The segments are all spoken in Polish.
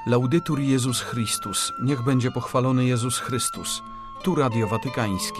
Laudetur Jezus Chrystus. Niech będzie pochwalony Jezus Chrystus. Tu Radio Watykańskie.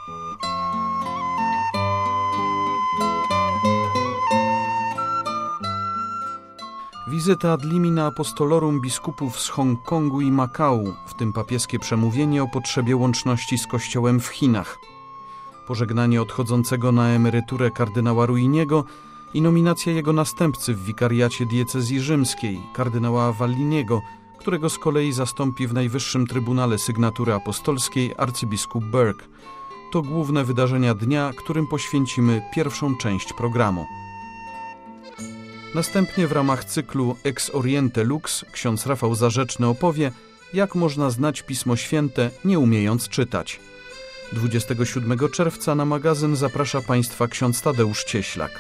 Wizyta ad limina apostolorum biskupów z Hongkongu i Makau, w tym papieskie przemówienie o potrzebie łączności z Kościołem w Chinach. Pożegnanie odchodzącego na emeryturę kardynała Ruiniego i nominacja jego następcy w wikariacie diecezji rzymskiej, kardynała Avalliniego, którego z kolei zastąpi w Najwyższym Trybunale Sygnatury Apostolskiej arcybiskup Burke. To główne wydarzenia dnia, którym poświęcimy pierwszą część programu. Następnie w ramach cyklu Ex Oriente Lux ksiądz Rafał Zarzeczny opowie, jak można znać Pismo Święte, nie umiejąc czytać. 27 czerwca na magazyn zaprasza Państwa ksiądz Tadeusz Cieślak.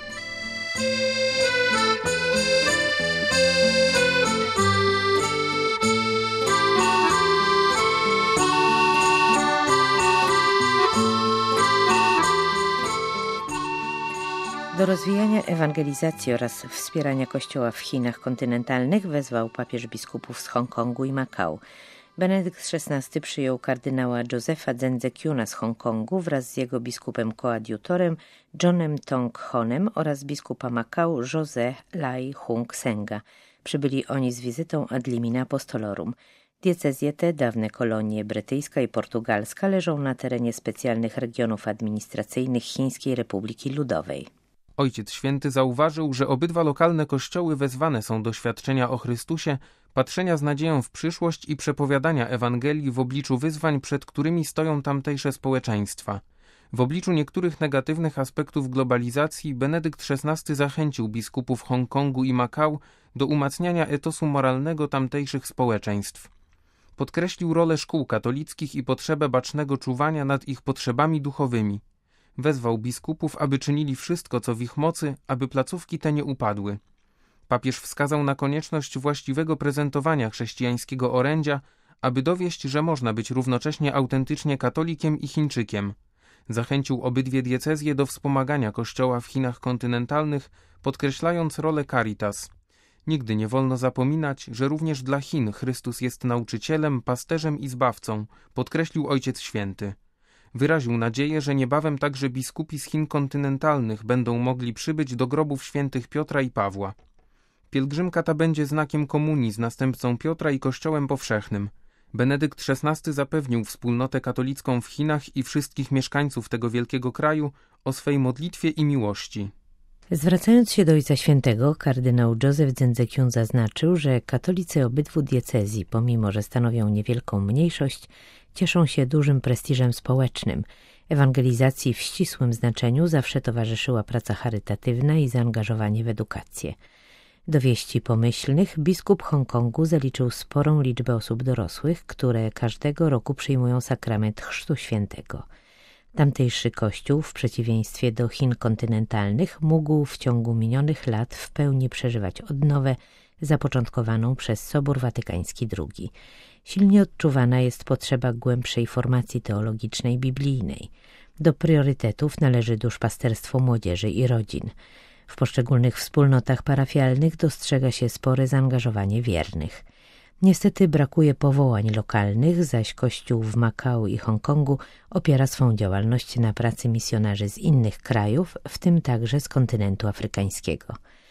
Do rozwijania ewangelizacji oraz wspierania Kościoła w Chinach kontynentalnych wezwał papież biskupów z Hongkongu i Makau. Benedykt XVI przyjął kardynała Josepha Dzendzekiuna z Hongkongu wraz z jego biskupem koadiutorem Johnem Tong Honem oraz biskupa Makau José Lai Hung Senga. Przybyli oni z wizytą ad limina apostolorum. Diecezje te, dawne kolonie brytyjska i portugalska, leżą na terenie specjalnych regionów administracyjnych Chińskiej Republiki Ludowej. Ojciec Święty zauważył, że obydwa lokalne kościoły wezwane są do świadczenia o Chrystusie, patrzenia z nadzieją w przyszłość i przepowiadania Ewangelii w obliczu wyzwań, przed którymi stoją tamtejsze społeczeństwa. W obliczu niektórych negatywnych aspektów globalizacji Benedykt XVI zachęcił biskupów Hongkongu i Makau do umacniania etosu moralnego tamtejszych społeczeństw. Podkreślił rolę szkół katolickich i potrzebę bacznego czuwania nad ich potrzebami duchowymi. Wezwał biskupów, aby czynili wszystko, co w ich mocy, aby placówki te nie upadły. Papież wskazał na konieczność właściwego prezentowania chrześcijańskiego orędzia, aby dowieść, że można być równocześnie autentycznie katolikiem i Chińczykiem. Zachęcił obydwie diecezje do wspomagania Kościoła w Chinach kontynentalnych, podkreślając rolę Caritas. Nigdy nie wolno zapominać, że również dla Chin Chrystus jest nauczycielem, pasterzem i zbawcą, podkreślił Ojciec Święty. Wyraził nadzieję, że niebawem także biskupi z Chin kontynentalnych będą mogli przybyć do grobów świętych Piotra i Pawła. Pielgrzymka ta będzie znakiem komunii z następcą Piotra i Kościołem powszechnym. Benedykt XVI zapewnił wspólnotę katolicką w Chinach i wszystkich mieszkańców tego wielkiego kraju o swej modlitwie i miłości. Zwracając się do Ojca Świętego, kardynał Joseph Dzendzekiun zaznaczył, że katolicy obydwu diecezji, pomimo że stanowią niewielką mniejszość, cieszą się dużym prestiżem społecznym. Ewangelizacji w ścisłym znaczeniu zawsze towarzyszyła praca charytatywna i zaangażowanie w edukację. Do wieści pomyślnych biskup Hongkongu zaliczył sporą liczbę osób dorosłych, które każdego roku przyjmują sakrament Chrztu Świętego. Tamtejszy kościół, w przeciwieństwie do Chin kontynentalnych, mógł w ciągu minionych lat w pełni przeżywać odnowę zapoczątkowaną przez Sobór Watykański II. Silnie odczuwana jest potrzeba głębszej formacji teologicznej biblijnej. Do priorytetów należy duszpasterstwo młodzieży i rodzin. W poszczególnych wspólnotach parafialnych dostrzega się spore zaangażowanie wiernych. Niestety brakuje powołań lokalnych, zaś Kościół w Makau i Hongkongu opiera swą działalność na pracy misjonarzy z innych krajów, w tym także z kontynentu afrykańskiego.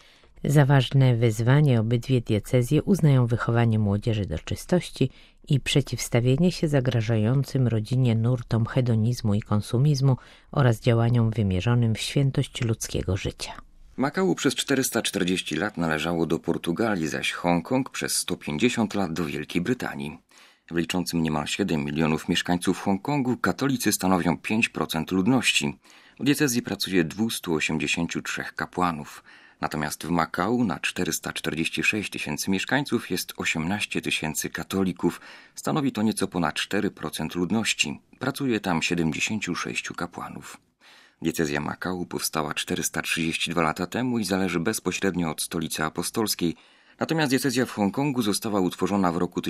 Za ważne wyzwanie obydwie diecezje uznają wychowanie młodzieży do czystości i przeciwstawienie się zagrażającym rodzinie nurtom hedonizmu i konsumizmu oraz działaniom wymierzonym w świętość ludzkiego życia. Makau przez 440 lat należało do Portugalii, zaś Hongkong przez 150 lat do Wielkiej Brytanii. W liczącym niemal 7 milionów mieszkańców Hongkongu katolicy stanowią 5% ludności. W diecezji pracuje 283 kapłanów. Natomiast w Makau na 446 tysięcy mieszkańców jest 18 tysięcy katolików. Stanowi to nieco ponad 4% ludności. Pracuje tam 76 kapłanów. Diecezja Makau powstała 432 lata temu i zależy bezpośrednio od stolicy apostolskiej. Natomiast diecezja w Hongkongu została utworzona w roku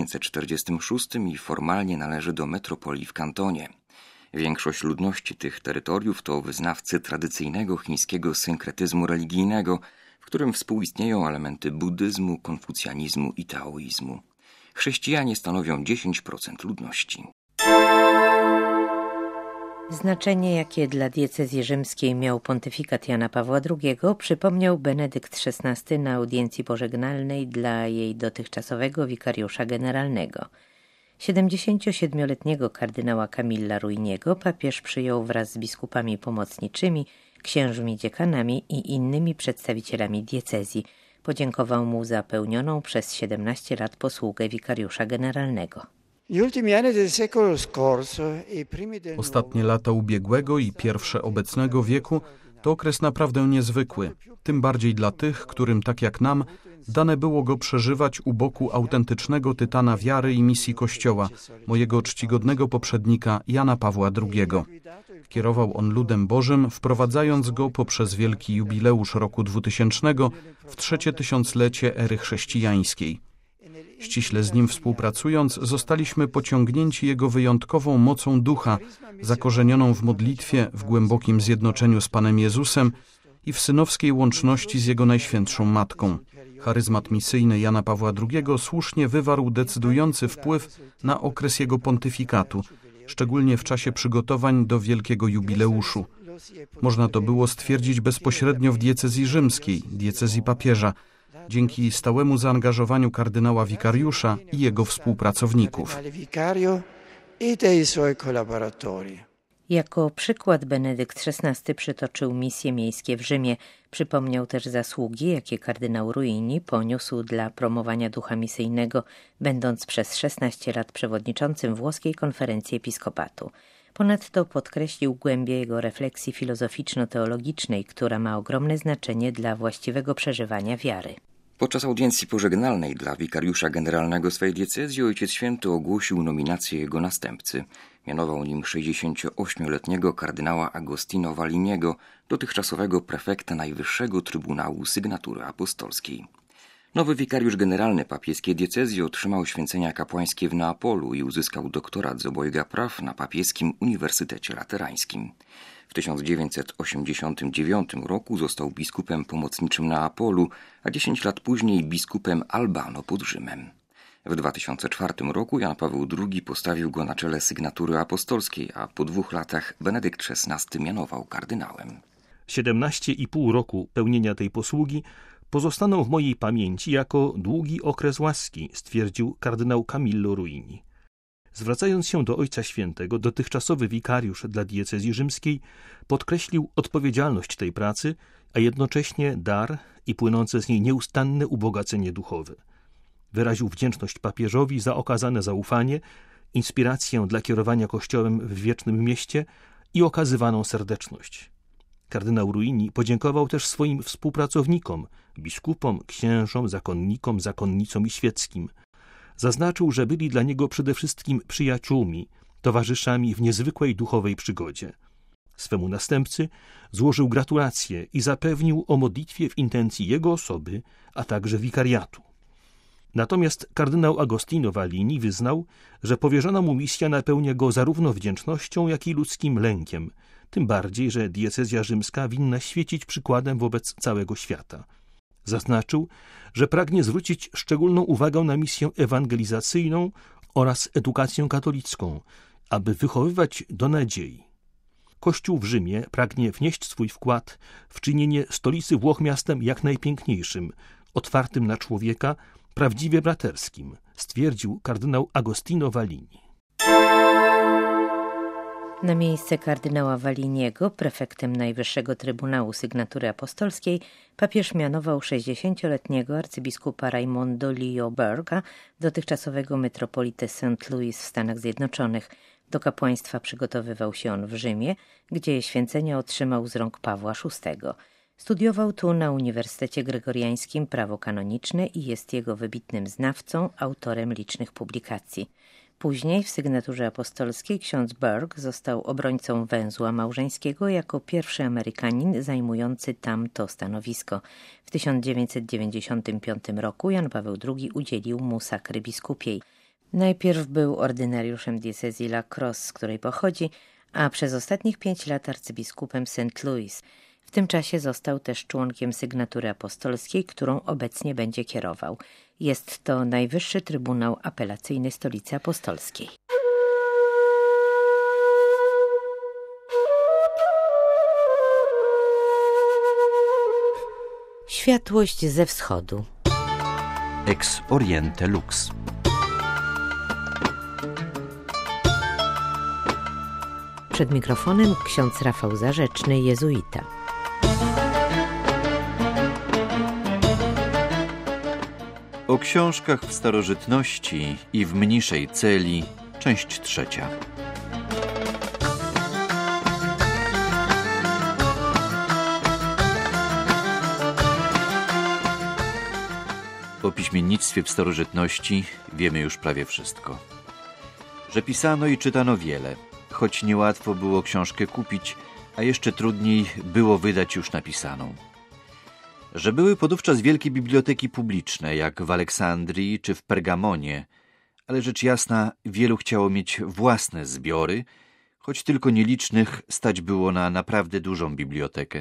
1946 i formalnie należy do metropolii w Kantonie. Większość ludności tych terytoriów to wyznawcy tradycyjnego chińskiego synkretyzmu religijnego, w którym współistnieją elementy buddyzmu, konfucjanizmu i taoizmu. Chrześcijanie stanowią 10% ludności. Znaczenie, jakie dla diecezji rzymskiej miał pontyfikat Jana Pawła II, przypomniał Benedykt XVI na audiencji pożegnalnej dla jej dotychczasowego wikariusza generalnego. 77-letniego kardynała Camilla Ruiniego papież przyjął wraz z biskupami pomocniczymi, księżmi dziekanami i innymi przedstawicielami diecezji. Podziękował mu za pełnioną przez 17 lat posługę wikariusza generalnego. Ostatnie lata ubiegłego i pierwsze obecnego wieku to okres naprawdę niezwykły, tym bardziej dla tych, którym tak jak nam dane było go przeżywać u boku autentycznego tytana wiary i misji Kościoła, mojego czcigodnego poprzednika Jana Pawła II. Kierował on ludem Bożym, wprowadzając go poprzez wielki jubileusz roku 2000 w 3. tysiąclecie ery chrześcijańskiej. Ściśle z nim współpracując, zostaliśmy pociągnięci jego wyjątkową mocą ducha, zakorzenioną w modlitwie, w głębokim zjednoczeniu z Panem Jezusem i w synowskiej łączności z Jego Najświętszą Matką. Charyzmat misyjny Jana Pawła II słusznie wywarł decydujący wpływ na okres jego pontyfikatu, szczególnie w czasie przygotowań do wielkiego jubileuszu. Można to było stwierdzić bezpośrednio w diecezji rzymskiej, diecezji papieża, dzięki stałemu zaangażowaniu kardynała wikariusza i jego współpracowników. Jako przykład Benedykt XVI przytoczył misje miejskie w Rzymie. Przypomniał też zasługi, jakie kardynał Ruini poniósł dla promowania ducha misyjnego, będąc przez 16 lat przewodniczącym Włoskiej Konferencji Episkopatu. Ponadto podkreślił głębię jego refleksji filozoficzno-teologicznej, która ma ogromne znaczenie dla właściwego przeżywania wiary. Podczas audiencji pożegnalnej dla wikariusza generalnego swej diecezji Ojciec Święty ogłosił nominację jego następcy. Mianował nim 68-letniego kardynała Agostino Valiniego, dotychczasowego prefekta Najwyższego Trybunału Sygnatury Apostolskiej. Nowy wikariusz generalny papieskiej diecezji otrzymał święcenia kapłańskie w Neapolu i uzyskał doktorat z obojga praw na papieskim Uniwersytecie Laterańskim. W 1989 roku został biskupem pomocniczym Neapolu, a 10 lat później biskupem Albano pod Rzymem. W 2004 roku Jan Paweł II postawił go na czele Sygnatury Apostolskiej, a po 2 latach Benedykt XVI mianował kardynałem. 17,5 roku pełnienia tej posługi pozostaną w mojej pamięci jako długi okres łaski, stwierdził kardynał Camillo Ruini. Zwracając się do Ojca Świętego, dotychczasowy wikariusz dla diecezji rzymskiej podkreślił odpowiedzialność tej pracy, a jednocześnie dar i płynące z niej nieustanne ubogacenie duchowe. Wyraził wdzięczność papieżowi za okazane zaufanie, inspirację dla kierowania Kościołem w wiecznym mieście i okazywaną serdeczność. Kardynał Ruini podziękował też swoim współpracownikom, biskupom, księżom, zakonnikom, zakonnicom i świeckim. Zaznaczył, że byli dla niego przede wszystkim przyjaciółmi, towarzyszami w niezwykłej duchowej przygodzie. Swemu następcy złożył gratulacje i zapewnił o modlitwie w intencji jego osoby, a także wikariatu. Natomiast kardynał Agostino Valini wyznał, że powierzona mu misja napełnia go zarówno wdzięcznością, jak i ludzkim lękiem, tym bardziej, że diecezja rzymska winna świecić przykładem wobec całego świata. Zaznaczył, że pragnie zwrócić szczególną uwagę na misję ewangelizacyjną oraz edukację katolicką, aby wychowywać do nadziei. Kościół w Rzymie pragnie wnieść swój wkład w czynienie stolicy Włoch miastem jak najpiękniejszym, otwartym na człowieka, prawdziwie braterskim, stwierdził kardynał Agostino Valini. Na miejsce kardynała Valiniego prefektem Najwyższego Trybunału Sygnatury Apostolskiej papież mianował 60-letniego arcybiskupa Raimondo Leo Burga, dotychczasowego metropolitę St. Louis w Stanach Zjednoczonych. Do kapłaństwa przygotowywał się on w Rzymie, gdzie święcenia otrzymał z rąk Pawła VI. Studiował tu na Uniwersytecie Gregoriańskim prawo kanoniczne i jest jego wybitnym znawcą, autorem licznych publikacji. Później w Sygnaturze Apostolskiej ksiądz Burg został obrońcą węzła małżeńskiego jako pierwszy Amerykanin zajmujący tam to stanowisko. W 1995 roku Jan Paweł II udzielił mu sakry biskupiej. Najpierw był ordynariuszem diecezji La Crosse, z której pochodzi, a przez ostatnich 5 lat arcybiskupem St. Louis. W tym czasie został też członkiem sygnatury apostolskiej, którą obecnie będzie kierował. Jest to Najwyższy Trybunał Apelacyjny Stolicy Apostolskiej. Światłość ze wschodu. Ex Oriente Lux. Przed mikrofonem ksiądz Rafał Zarzeczny, jezuita. O książkach w starożytności i w mniejszej celi, część 3. O piśmiennictwie w starożytności wiemy już prawie wszystko. Że pisano i czytano wiele, choć niełatwo było książkę kupić, a jeszcze trudniej było wydać już napisaną. Że były podówczas wielkie biblioteki publiczne, jak w Aleksandrii czy w Pergamonie, ale rzecz jasna, wielu chciało mieć własne zbiory, choć tylko nielicznych stać było na naprawdę dużą bibliotekę.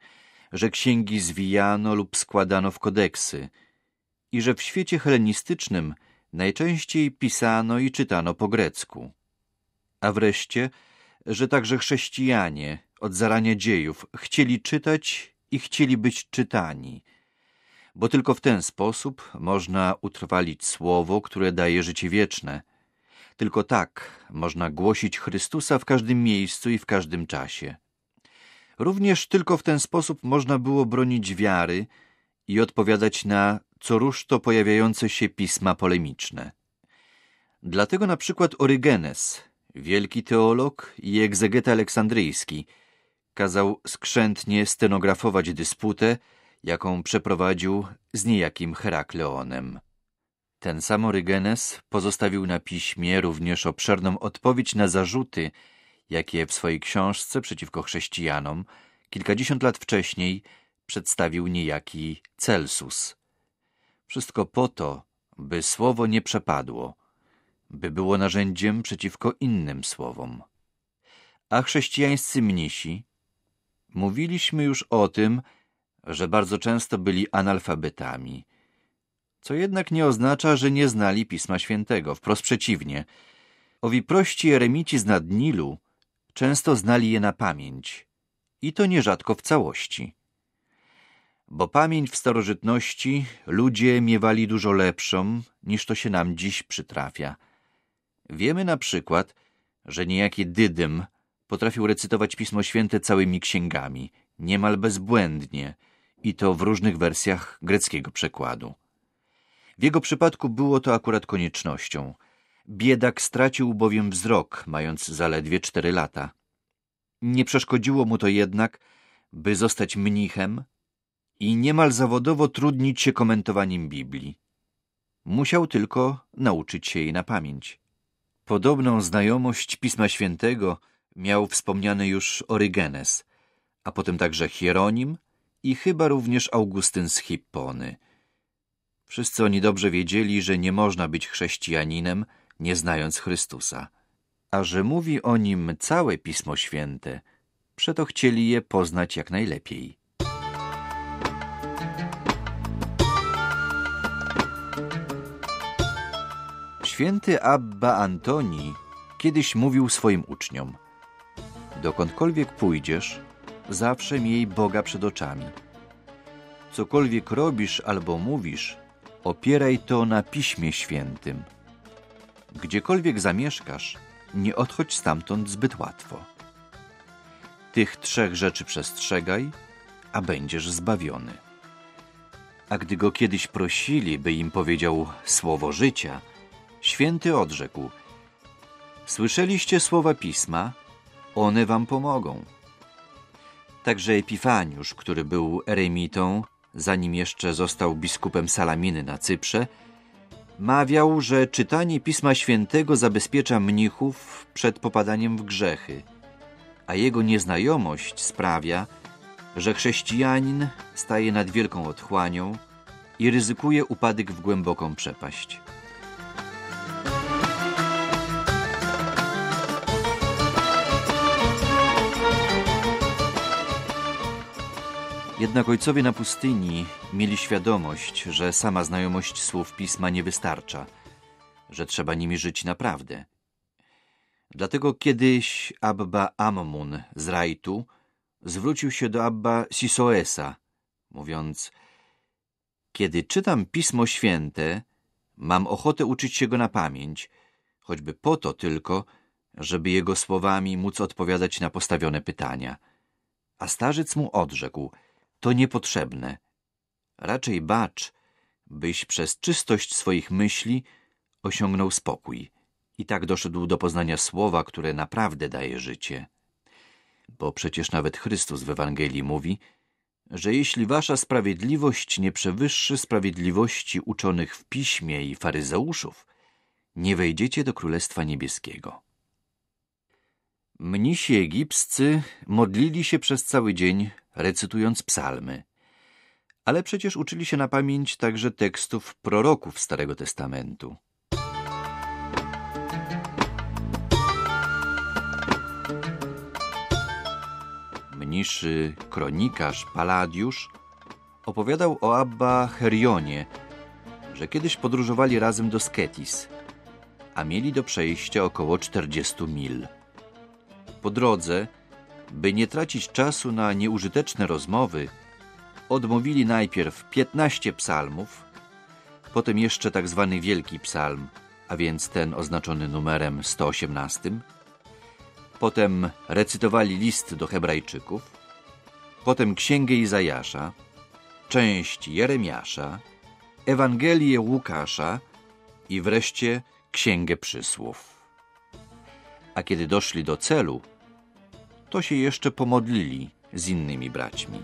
Że księgi zwijano lub składano w kodeksy i że w świecie helenistycznym najczęściej pisano i czytano po grecku. A wreszcie, że także chrześcijanie od zarania dziejów chcieli czytać i chcieli być czytani, bo tylko w ten sposób można utrwalić słowo, które daje życie wieczne. Tylko tak można głosić Chrystusa w każdym miejscu i w każdym czasie. Również tylko w ten sposób można było bronić wiary i odpowiadać na co rusz to pojawiające się pisma polemiczne. Dlatego na przykład Orygenes, wielki teolog i egzegeta aleksandryjski, kazał skrzętnie stenografować dysputę, jaką przeprowadził z niejakim Herakleonem. Ten sam Orygenes pozostawił na piśmie również obszerną odpowiedź na zarzuty, jakie w swojej książce przeciwko chrześcijanom kilkadziesiąt lat wcześniej przedstawił niejaki Celsus. Wszystko po to, by słowo nie przepadło, by było narzędziem przeciwko innym słowom. A chrześcijańscy mnisi, mówiliśmy już o tym, że bardzo często byli analfabetami, co jednak nie oznacza, że nie znali Pisma Świętego. Wprost przeciwnie. Owi prości eremici z nad Nilu często znali je na pamięć i to nierzadko w całości. Bo pamięć w starożytności ludzie miewali dużo lepszą, niż to się nam dziś przytrafia. Wiemy na przykład, że niejaki Dydym potrafił recytować Pismo Święte całymi księgami, niemal bezbłędnie, i to w różnych wersjach greckiego przekładu. W jego przypadku było to akurat koniecznością. Biedak stracił bowiem wzrok, mając zaledwie 4 lata. Nie przeszkodziło mu to jednak, by zostać mnichem i niemal zawodowo trudnić się komentowaniem Biblii. Musiał tylko nauczyć się jej na pamięć. Podobną znajomość Pisma Świętego miał wspomniany już Orygenes, a potem także Hieronim i chyba również Augustyn z Hippony. Wszyscy oni dobrze wiedzieli, że nie można być chrześcijaninem, nie znając Chrystusa. A że mówi o nim całe Pismo Święte, przeto chcieli je poznać jak najlepiej. Święty Abba Antoni kiedyś mówił swoim uczniom: dokądkolwiek pójdziesz, zawsze miej Boga przed oczami. Cokolwiek robisz albo mówisz, opieraj to na Piśmie Świętym. Gdziekolwiek zamieszkasz, nie odchodź stamtąd zbyt łatwo. Tych 3 rzeczy przestrzegaj, a będziesz zbawiony. A gdy go kiedyś prosili, by im powiedział słowo życia, święty odrzekł: słyszeliście słowa Pisma, one wam pomogą. Także Epifaniusz, który był eremitą, zanim jeszcze został biskupem Salaminy na Cyprze, mawiał, że czytanie Pisma Świętego zabezpiecza mnichów przed popadaniem w grzechy, a jego nieznajomość sprawia, że chrześcijanin staje nad wielką otchłanią i ryzykuje upadek w głęboką przepaść. Jednak ojcowie na pustyni mieli świadomość, że sama znajomość słów Pisma nie wystarcza, że trzeba nimi żyć naprawdę. Dlatego kiedyś Abba Ammun z Rajtu zwrócił się do Abba Sisoesa, mówiąc: kiedy czytam Pismo Święte, mam ochotę uczyć się go na pamięć, choćby po to tylko, żeby jego słowami móc odpowiadać na postawione pytania. A starzec mu odrzekł: to niepotrzebne. Raczej bacz, byś przez czystość swoich myśli osiągnął spokój i tak doszedł do poznania słowa, które naprawdę daje życie. Bo przecież nawet Chrystus w Ewangelii mówi, że jeśli wasza sprawiedliwość nie przewyższy sprawiedliwości uczonych w Piśmie i faryzeuszów, nie wejdziecie do Królestwa Niebieskiego. Mnisi egipscy modlili się przez cały dzień, recytując psalmy, ale przecież uczyli się na pamięć także tekstów proroków Starego Testamentu. Mniszy kronikarz Paladiusz opowiadał o Abba Herionie, że kiedyś podróżowali razem do Sketis, a mieli do przejścia około 40 mil. Po drodze, by nie tracić czasu na nieużyteczne rozmowy, odmówili najpierw 15 psalmów, potem jeszcze tak zwany Wielki Psalm, a więc ten oznaczony numerem 118, potem recytowali list do Hebrajczyków, potem Księgę Izajasza, część Jeremiasza, Ewangelię Łukasza i wreszcie Księgę Przysłów. A kiedy doszli do celu, to się jeszcze pomodlili z innymi braćmi.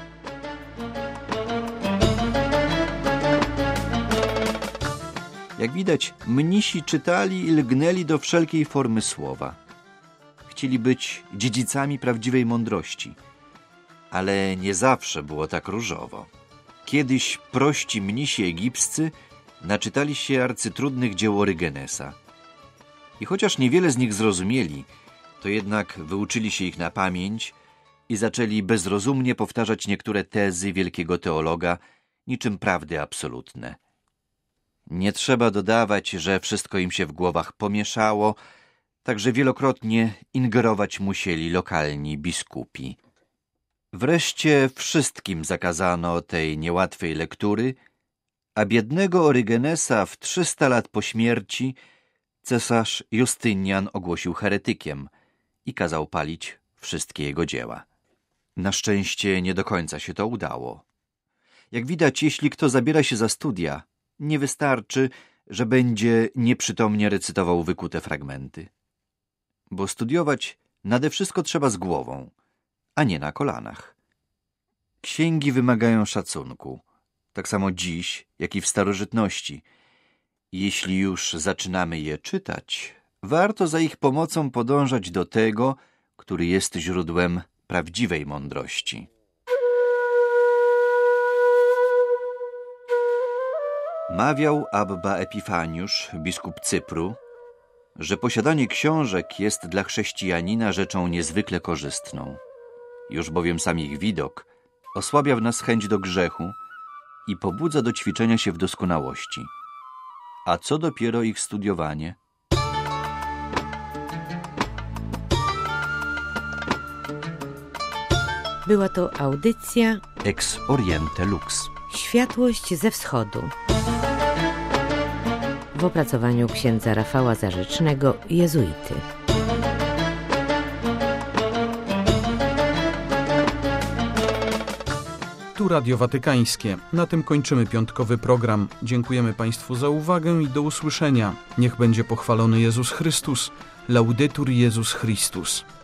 Jak widać, mnisi czytali i lgnęli do wszelkiej formy słowa. Chcieli być dziedzicami prawdziwej mądrości, ale nie zawsze było tak różowo. Kiedyś prości mnisi egipscy naczytali się arcytrudnych dzieł Orygenesa. I chociaż niewiele z nich zrozumieli, to jednak wyuczyli się ich na pamięć i zaczęli bezrozumnie powtarzać niektóre tezy wielkiego teologa, niczym prawdy absolutne. Nie trzeba dodawać, że wszystko im się w głowach pomieszało, także wielokrotnie ingerować musieli lokalni biskupi. Wreszcie wszystkim zakazano tej niełatwej lektury, a biednego Orygenesa w 300 lat po śmierci cesarz Justynian ogłosił heretykiem i kazał palić wszystkie jego dzieła. Na szczęście nie do końca się to udało. Jak widać, jeśli kto zabiera się za studia, nie wystarczy, że będzie nieprzytomnie recytował wykute fragmenty. Bo studiować nade wszystko trzeba z głową, a nie na kolanach. Księgi wymagają szacunku, tak samo dziś, jak i w starożytności. Jeśli już zaczynamy je czytać, warto za ich pomocą podążać do tego, który jest źródłem prawdziwej mądrości. Mawiał Abba Epifaniusz, biskup Cypru, że posiadanie książek jest dla chrześcijanina rzeczą niezwykle korzystną. Już bowiem sam ich widok osłabia w nas chęć do grzechu i pobudza do ćwiczenia się w doskonałości. A co dopiero ich studiowanie? Była to audycja Ex Oriente Lux. Światłość ze wschodu. W opracowaniu księdza Rafała Zarzecznego, jezuity. Tu Radio Watykańskie. Na tym kończymy piątkowy program. Dziękujemy Państwu za uwagę i do usłyszenia. Niech będzie pochwalony Jezus Chrystus. Laudetur Jezus Chrystus.